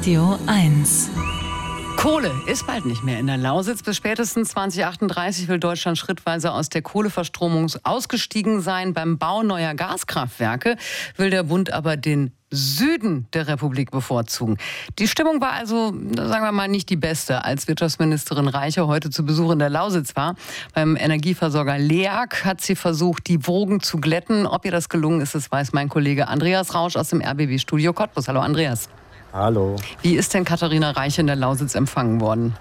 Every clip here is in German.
Radio 1. Kohle ist bald nicht mehr in der Lausitz. Bis spätestens 2038 will Deutschland schrittweise aus der Kohleverstromung ausgestiegen sein. Beim Bau neuer Gaskraftwerke will der Bund aber den Süden der Republik bevorzugen. Die Stimmung war also, sagen wir mal, nicht die beste, als Wirtschaftsministerin Reiche heute zu Besuch in der Lausitz war. Beim Energieversorger LEAG hat sie versucht, die Wogen zu glätten. Ob ihr das gelungen ist, das weiß mein Kollege Andreas Rausch aus dem RBB-Studio Cottbus. Hallo Andreas. Hallo. Wie ist denn Katharina Reiche in der Lausitz empfangen worden?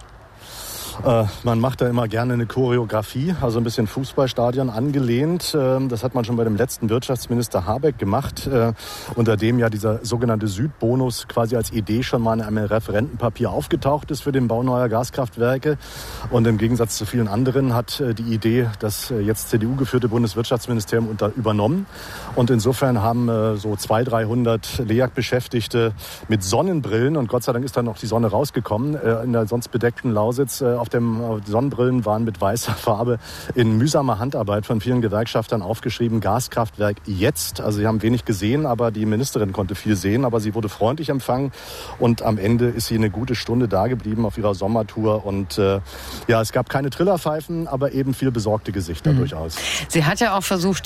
Man macht da immer gerne eine Choreografie, also ein bisschen Fußballstadion angelehnt. Das hat man schon bei dem letzten Wirtschaftsminister Habeck gemacht, unter dem ja dieser sogenannte Südbonus quasi als Idee schon mal in einem Referentenpapier aufgetaucht ist für den Bau neuer Gaskraftwerke. Und im Gegensatz zu vielen anderen hat die Idee das jetzt CDU-geführte Bundeswirtschaftsministerium übernommen. Und insofern haben so 200-300 LEAG-Beschäftigte mit Sonnenbrillen, und Gott sei Dank ist dann noch die Sonne rausgekommen, in der sonst bedeckten Lausitz, die Sonnenbrillen waren mit weißer Farbe in mühsamer Handarbeit von vielen Gewerkschaftern aufgeschrieben: Gaskraftwerk jetzt. Also sie haben wenig gesehen, aber die Ministerin konnte viel sehen. Aber sie wurde freundlich empfangen und am Ende ist sie eine gute Stunde da geblieben auf ihrer Sommertour. Und es gab keine Trillerpfeifen, aber eben viel besorgte Gesichter durchaus. Sie hat ja auch versucht,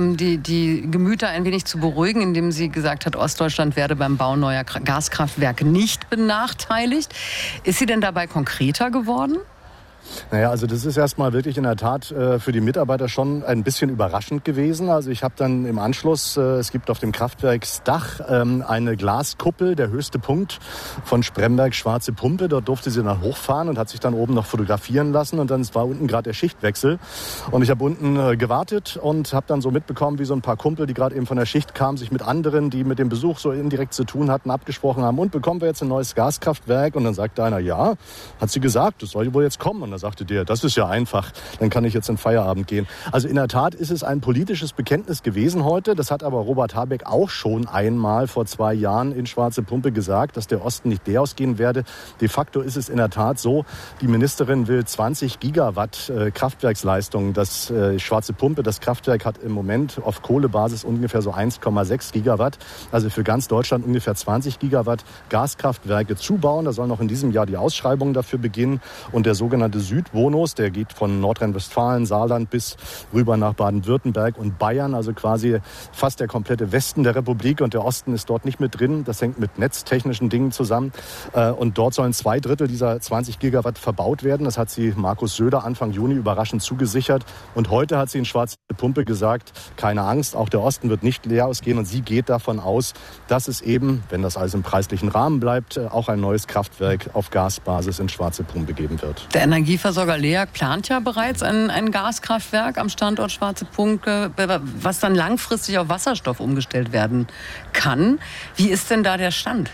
die Gemüter ein wenig zu beruhigen, indem sie gesagt hat, Ostdeutschland werde beim Bau neuer Gaskraftwerke nicht benachteiligt. Ist sie denn dabei konkreter geworden? Naja, also das ist erstmal wirklich in der Tat für die Mitarbeiter schon ein bisschen überraschend gewesen. Also ich habe dann im Anschluss, es gibt auf dem Kraftwerksdach eine Glaskuppel, der höchste Punkt von Spremberg, Schwarze Pumpe. Dort durfte sie dann hochfahren und hat sich dann oben noch fotografieren lassen. Und dann war unten gerade der Schichtwechsel. Und ich habe unten gewartet und habe dann so mitbekommen, wie so ein paar Kumpel, die gerade eben von der Schicht kamen, sich mit anderen, die mit dem Besuch so indirekt zu tun hatten, abgesprochen haben. Und bekommen wir jetzt ein neues Gaskraftwerk? Und dann sagte einer, ja, hat sie gesagt, das soll wohl jetzt kommen. Und da sagte der, das ist ja einfach, dann kann ich jetzt in Feierabend gehen. Also in der Tat ist es ein politisches Bekenntnis gewesen heute. Das hat aber Robert Habeck auch schon einmal vor 2 Jahren in Schwarze Pumpe gesagt, dass der Osten nicht leer ausgehen werde. De facto ist es in der Tat so, die Ministerin will 20 Gigawatt Kraftwerksleistung. Das Schwarze Pumpe, das Kraftwerk, hat im Moment auf Kohlebasis ungefähr so 1,6 Gigawatt. Also für ganz Deutschland ungefähr 20 Gigawatt Gaskraftwerke zubauen. Da sollen noch in diesem Jahr die Ausschreibungen dafür beginnen. Und der sogenannte Südbonus, der geht von Nordrhein-Westfalen, Saarland bis rüber nach Baden-Württemberg und Bayern, also quasi fast der komplette Westen der Republik, und der Osten ist dort nicht mit drin. Das hängt mit netztechnischen Dingen zusammen. Und dort sollen 2/3 dieser 20 Gigawatt verbaut werden. Das hat sie Markus Söder Anfang Juni überraschend zugesichert. Und heute hat sie in Schwarze Pumpe gesagt, keine Angst, auch der Osten wird nicht leer ausgehen. Und sie geht davon aus, dass es eben, wenn das alles im preislichen Rahmen bleibt, auch ein neues Kraftwerk auf Gasbasis in Schwarze Pumpe geben wird. Der Energieversorger LEAG plant ja bereits ein Gaskraftwerk am Standort Schwarze Pumpe, was dann langfristig auf Wasserstoff umgestellt werden kann. Wie ist denn da der Stand?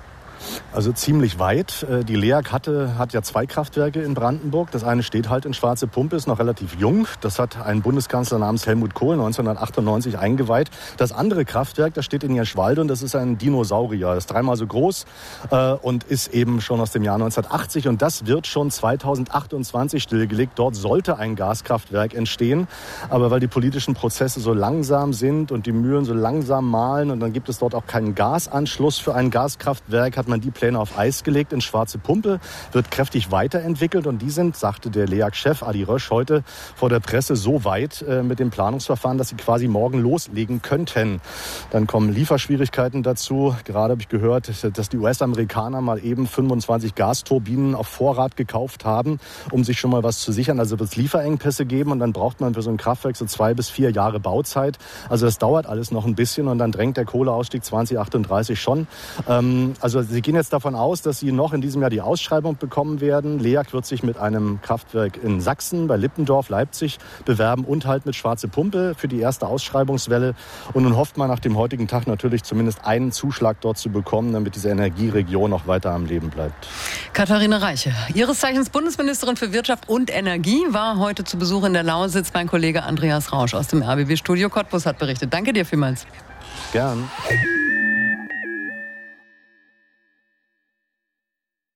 Also ziemlich weit. Die LEAG hat ja 2 Kraftwerke in Brandenburg. Das eine steht halt in Schwarze Pumpe, ist noch relativ jung. Das hat ein Bundeskanzler namens Helmut Kohl 1998 eingeweiht. Das andere Kraftwerk, das steht in Jerschwalde, und das ist ein Dinosaurier. Das ist 3-mal so groß und ist eben schon aus dem Jahr 1980. Und das wird schon 2028 stillgelegt. Dort sollte ein Gaskraftwerk entstehen. Aber weil die politischen Prozesse so langsam sind und die Mühlen so langsam mahlen, und dann gibt es dort auch keinen Gasanschluss für ein Gaskraftwerk, hat man die Pläne auf Eis gelegt. In Schwarze Pumpe wird kräftig weiterentwickelt, und die sind, sagte der LEAG-Chef Adi Rösch heute vor der Presse, so weit mit dem Planungsverfahren, dass sie quasi morgen loslegen könnten. Dann kommen Lieferschwierigkeiten dazu. Gerade habe ich gehört, dass die US-Amerikaner mal eben 25 Gasturbinen auf Vorrat gekauft haben, um sich schon mal was zu sichern. Also wird es Lieferengpässe geben, und dann braucht man für so ein Kraftwerk so 2 bis 4 Jahre Bauzeit. Also das dauert alles noch ein bisschen, und dann drängt der Kohleausstieg 2038 schon. Also sie gehen jetzt davon aus, dass sie noch in diesem Jahr die Ausschreibung bekommen werden. LEAG wird sich mit einem Kraftwerk in Sachsen, bei Lippendorf, Leipzig, bewerben und halt mit Schwarze Pumpe für die erste Ausschreibungswelle. Und nun hofft man nach dem heutigen Tag natürlich zumindest einen Zuschlag dort zu bekommen, damit diese Energieregion noch weiter am Leben bleibt. Katharina Reiche, ihres Zeichens Bundesministerin für Wirtschaft und Energie, war heute zu Besuch in der Lausitz. Mein Kollege Andreas Rausch aus dem RBB-Studio Cottbus hat berichtet. Danke dir vielmals. Gern.